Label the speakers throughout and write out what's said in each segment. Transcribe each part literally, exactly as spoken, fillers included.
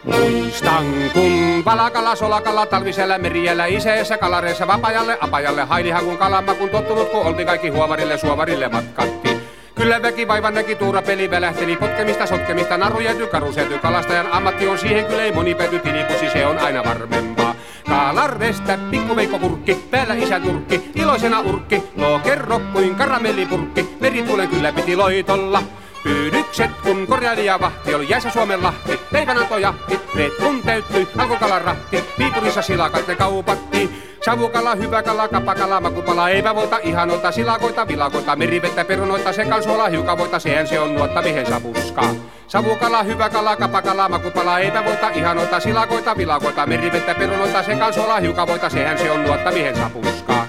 Speaker 1: Muistan kun valakala, solakala, talvisella meriellä, iseessä kalareissa, vapajalle, apajalle, hailihakun kalamakun tottunut, kun olti kaikki huovarille, suovarille matkatti. Kyllä väki vaivan näki, tuura peli välähteli, potkemista, sotkemista, naru jääty, karu sääty, kalastajan ammatti on siihen, kyllä ei moni pääty, tilipusi, se on aina varmempaa. Kalarvestä pikku Veikko Kurkki, päällä isän turkki, iloisena urkki, loo kerro kuin karamellipurkki, merituulen kyllä piti loitolla. Pyydykset kun korjaili ja vahti, oli jäässä Suomen lahti, leivänanto jahti, reet kun täyttyi, alkoi kalan rahti, Viipurissa silakat ne kaupattiin. Savukala, hyvä kala, kapakala, makupala, epävoita, ihanolta, silakoita, vilakoita, merivettä, perunoita, sekansuola, hiukavoita, sehän se on nuotta mihin sapuskaa. Savukala, hyvä kala, kapakala, makupala, epävoita, ihanolta, silakoita, vilakoita, merivettä, perunoita, sekansuola, hiukavoita, sehän se on nuotta mihin sapuskaa.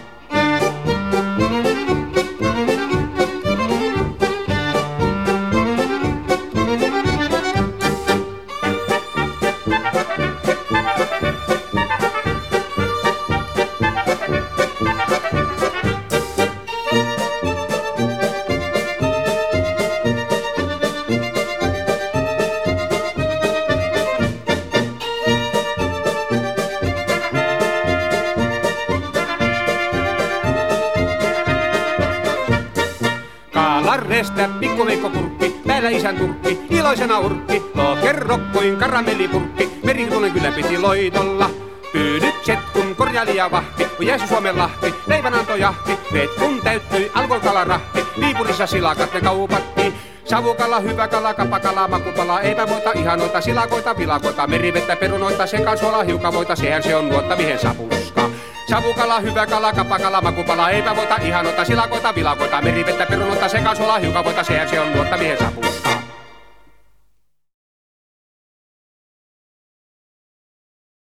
Speaker 1: Kalarvestä pikku Veikko Kurkki, päällä isän turkki, iloisena urkki, loo kerro kuin karamellipurkki, merituulen kyllä piti loitolla. Pyydykset kun korjaili ja vahti, kun jäässä Suomen lahti, leivänanto jahti, reet kun täyttyi, alkoi kalarahti, Viipurissa silakat ne kaupattiin. Savukala, hyvä kala, kapakala, makupala, epävoita, ihanoita, silakoita, vilakoita, merivettä, perunoita, sekansuola, hiukavoita, sehän se on nuotta mihin sapuskaa. Savukala, hyvä kala, kapakala, makupala, epävoita, ihanoita, silakoita, vilakoita, merivettä, perunoita, sekansuola, hiukavoita, sehän se on nuotta mihin sapuskaa.